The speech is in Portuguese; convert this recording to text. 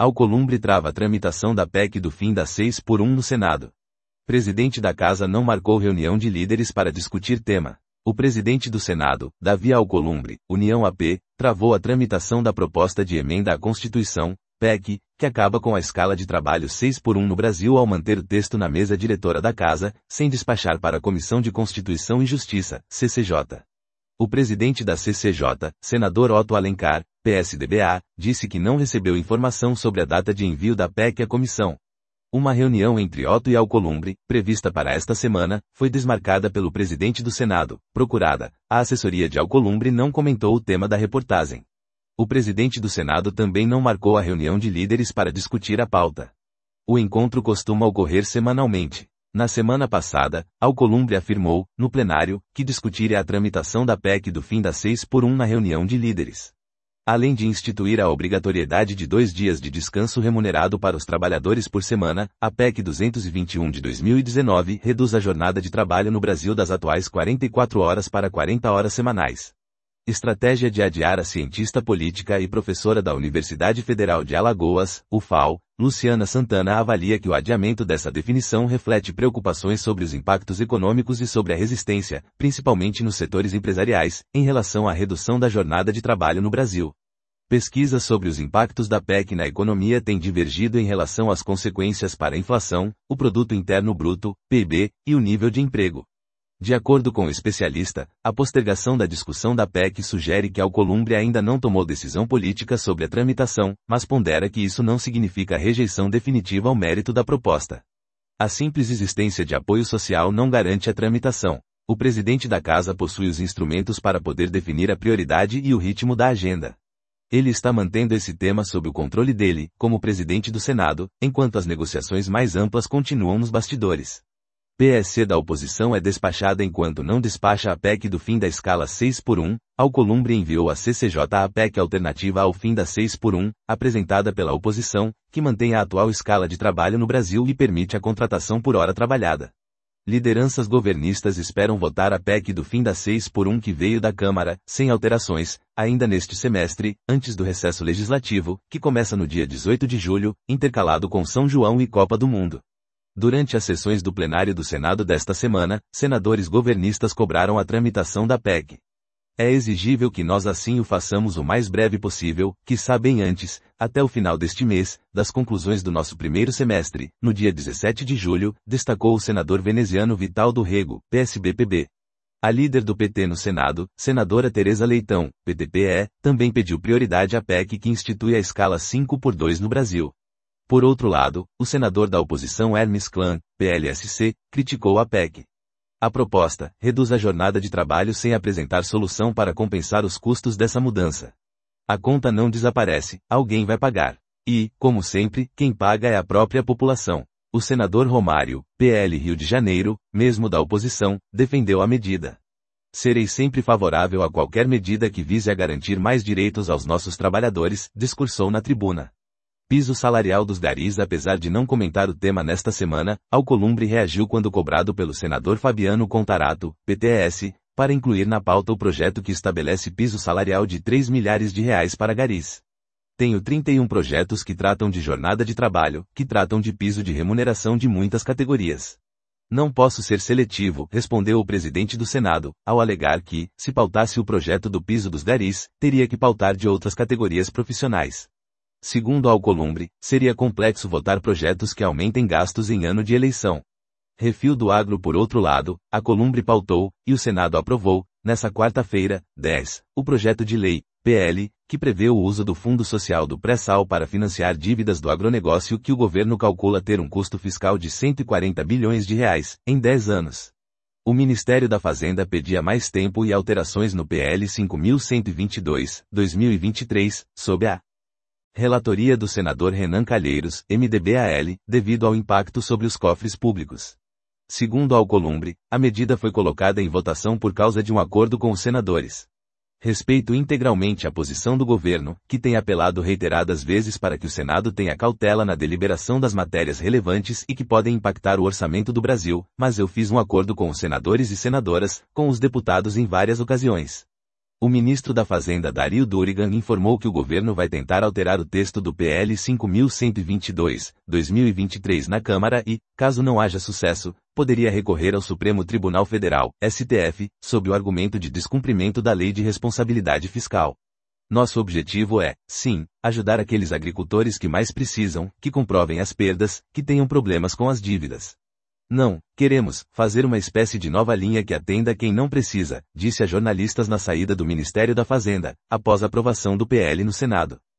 Alcolumbre trava a tramitação da PEC do fim da 6x1 no Senado. Presidente da Casa não marcou reunião de líderes para discutir tema. O presidente do Senado, Davi Alcolumbre, União AP, travou a tramitação da proposta de emenda à Constituição, PEC, que acaba com a escala de trabalho 6x1 no Brasil ao manter o texto na mesa diretora da Casa, sem despachar para a Comissão de Constituição e Justiça, CCJ. O presidente da CCJ, senador Otto Alencar, PSDBA, disse que não recebeu informação sobre a data de envio da PEC à comissão. Uma reunião entre Otto e Alcolumbre, prevista para esta semana, foi desmarcada pelo presidente do Senado, procurada. A assessoria de Alcolumbre não comentou o tema da reportagem. O presidente do Senado também não marcou a reunião de líderes para discutir a pauta. O encontro costuma ocorrer semanalmente. Na semana passada, Alcolumbre afirmou, no plenário, que discutiria a tramitação da PEC do fim da 6x1 na reunião de líderes. Além de instituir a obrigatoriedade de 2 dias de descanso remunerado para os trabalhadores por semana, a PEC 221 de 2019 reduz a jornada de trabalho no Brasil das atuais 44 horas para 40 horas semanais. Estratégia de adiar a cientista política e professora da Universidade Federal de Alagoas, UFAL, Luciana Santana avalia que o adiamento dessa definição reflete preocupações sobre os impactos econômicos e sobre a resistência, principalmente nos setores empresariais, em relação à redução da jornada de trabalho no Brasil. Pesquisas sobre os impactos da PEC na economia têm divergido em relação às consequências para a inflação, o Produto Interno Bruto, PIB, e o nível de emprego. De acordo com o especialista, a postergação da discussão da PEC sugere que Alcolumbre ainda não tomou decisão política sobre a tramitação, mas pondera que isso não significa rejeição definitiva ao mérito da proposta. A simples existência de apoio social não garante a tramitação. O presidente da Casa possui os instrumentos para poder definir a prioridade e o ritmo da agenda. Ele está mantendo esse tema sob o controle dele, como presidente do Senado, enquanto as negociações mais amplas continuam nos bastidores. PSC da oposição é despachada enquanto não despacha a PEC do fim da escala 6x1, Alcolumbre enviou à CCJ a PEC alternativa ao fim da 6x1, apresentada pela oposição, que mantém a atual escala de trabalho no Brasil e permite a contratação por hora trabalhada. Lideranças governistas esperam votar a PEC do fim da 6x1 que veio da Câmara, sem alterações, ainda neste semestre, antes do recesso legislativo, que começa no dia 18 de julho, intercalado com São João e Copa do Mundo. Durante as sessões do plenário do Senado desta semana, senadores governistas cobraram a tramitação da PEC. É exigível que nós assim o façamos o mais breve possível, quiçá bem antes, até o final deste mês, das conclusões do nosso primeiro semestre, no dia 17 de julho, destacou o senador veneziano Vital do Rego, PSB-PB. A líder do PT no Senado, senadora Tereza Leitão, PTPE, também pediu prioridade à PEC que institui a escala 5x2 no Brasil. Por outro lado, o senador da oposição Hermes Klan, PLSC, criticou a PEC. A proposta reduz a jornada de trabalho sem apresentar solução para compensar os custos dessa mudança. A conta não desaparece, alguém vai pagar. E, como sempre, quem paga é a própria população. O senador Romário, PL Rio de Janeiro, mesmo da oposição, defendeu a medida. Serei sempre favorável a qualquer medida que vise a garantir mais direitos aos nossos trabalhadores, discursou na tribuna. Piso salarial dos garis. Apesar de não comentar o tema nesta semana, Alcolumbre reagiu quando cobrado pelo senador Fabiano Contarato, PTS, para incluir na pauta o projeto que estabelece piso salarial de R$3 milhares para garis. Tenho 31 projetos que tratam de jornada de trabalho, que tratam de piso de remuneração de muitas categorias. Não posso ser seletivo, respondeu o presidente do Senado, ao alegar que, se pautasse o projeto do piso dos garis, teria que pautar de outras categorias profissionais. Segundo Alcolumbre, seria complexo votar projetos que aumentem gastos em ano de eleição. Refil do Agro. Por outro lado, Alcolumbre pautou, e o Senado aprovou, nessa quarta-feira, 10, o projeto de lei, PL, que prevê o uso do Fundo Social do Pré-Sal para financiar dívidas do agronegócio que o governo calcula ter um custo fiscal de R$140 bilhões em 10 anos. O Ministério da Fazenda pedia mais tempo e alterações no PL 5.122, 2023, sob a relatoria do senador Renan Calheiros, MDB-AL, devido ao impacto sobre os cofres públicos. Segundo Alcolumbre, a medida foi colocada em votação por causa de um acordo com os senadores. Respeito integralmente a posição do governo, que tem apelado reiteradas vezes para que o Senado tenha cautela na deliberação das matérias relevantes e que podem impactar o orçamento do Brasil, mas eu fiz um acordo com os senadores e senadoras, com os deputados em várias ocasiões. O ministro da Fazenda Dario Durigan informou que o governo vai tentar alterar o texto do PL 5.122, 2023 na Câmara e, caso não haja sucesso, poderia recorrer ao Supremo Tribunal Federal, STF, sob o argumento de descumprimento da Lei de Responsabilidade Fiscal. Nosso objetivo é, sim, ajudar aqueles agricultores que mais precisam, que comprovem as perdas, que tenham problemas com as dívidas. Não, queremos fazer uma espécie de nova linha que atenda quem não precisa, disse a jornalistas na saída do Ministério da Fazenda, após a aprovação do PL no Senado.